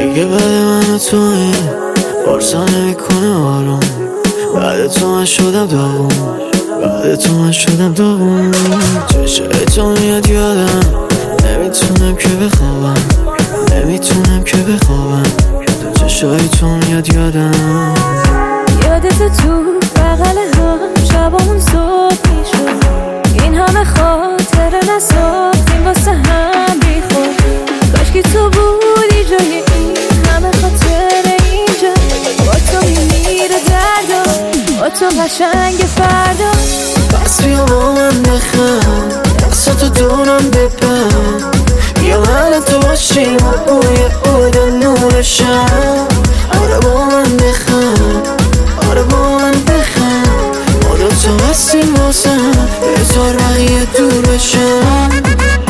دیگه بعد من و توی بارسا نمیکنه آروم. بعد تو من شدم داغون، بعد تو من شدم داغون. چشای تو میاد یادم، نمیتونم که بخوابم، نمیتونم که بخوابم. چشای تو میاد یادم. یادت تو بغل هم شبامون صبح میشد. این همه خاطره نساختیم واسه هم بیخود. کاشکی تو بودی جای این همه خاطره اینجا. با تو میمیره دردا، با تو قشنگ فردا. پس بیا با من بخند، دستاتو دورم ببند. بیا من تو باشیم و بوی عود نور شب. آره با من بخند، آره با من بخند. ما دوتا هستیم واسم، بذار بقیه دور بشن.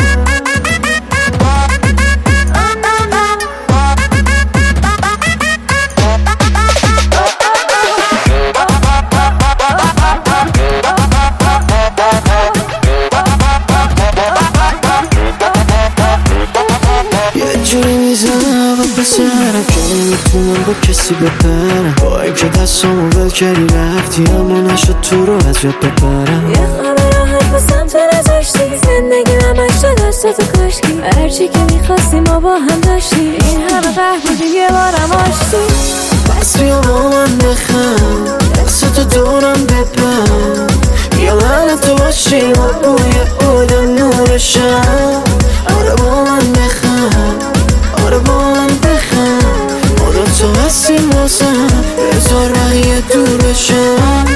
جوری میزنم و پسرم که نمیتونم با کسی بپرم. با این که دستامو ول کردی رفتی، اما نشد تو رو از یاد بپرم. یه خواب راحت بسم تو نذاشتی، زندگی همش تو دستاتو کاشتی. هرچی که میخواستی ما با هم داشتی، این همه قهر بودی یه بارم آشتی. پس بیا با من بخند، دستاتو دورم ببند. بیا من تو باشیم و بوی عود نور شب. آره با من بخند، آره با من بخند. ما دوتا هستیم واسم، بذار بقیه دور بشن.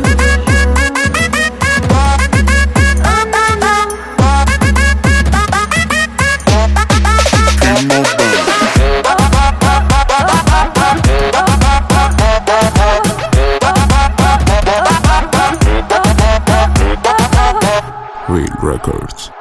Real Records.